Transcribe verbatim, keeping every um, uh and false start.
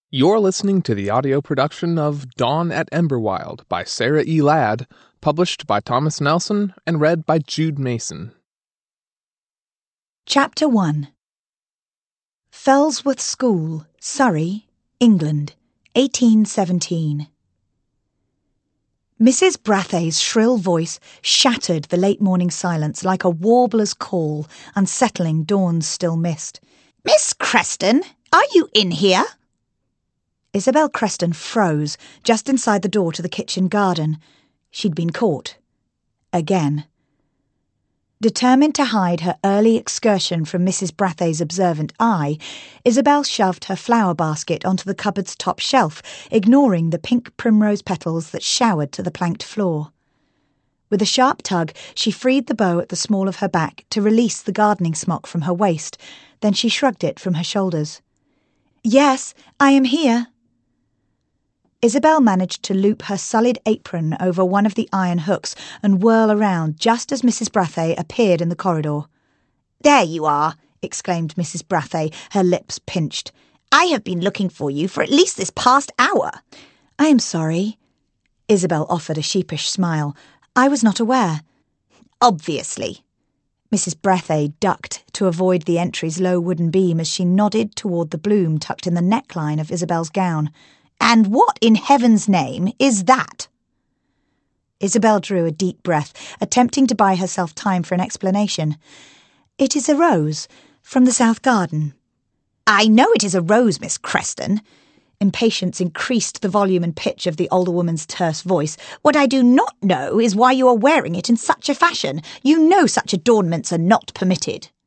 You're listening to the audio production of Dawn at Emberwild by Sarah E. Ladd, published by Thomas Nelson and read by Jude Mason. Chapter one. Fellsworth School, Surrey, England, eighteen seventeen. Missus Brathay's shrill voice shattered the late morning silence like a warbler's call, unsettling dawn's still mist. "Miss Creston, are you in here?" Isabel Creston froze just inside the door to the kitchen garden. She'd been caught. Again. Determined to hide her early excursion from Missus Brathay's observant eye, Isabel shoved her flower basket onto the cupboard's top shelf, ignoring the pink primrose petals that showered to the planked floor. With a sharp tug, she freed the bow at the small of her back to release the gardening smock from her waist, then she shrugged it from her shoulders. "Yes, I am here." Isabel managed to loop her sullied apron over one of the iron hooks and whirl around just as Missus Brathay appeared in the corridor. "There you are," exclaimed Missus Brathay, her lips pinched. "I have been looking for you for at least this past hour." "I am sorry." Isabel offered a sheepish smile. "I was not aware." "Obviously." Missus Brathay ducked to avoid the entry's low wooden beam as she nodded toward the bloom tucked in the neckline of Isabel's gown. "And what in heaven's name is that?" Isabel drew a deep breath, attempting to buy herself time for an explanation. "It is a rose from the south garden." "I know it is a rose, Miss Creston." Impatience increased the volume and pitch of the older woman's terse voice. "What I do not know is why you are wearing it in such a fashion. You know such adornments are not permitted."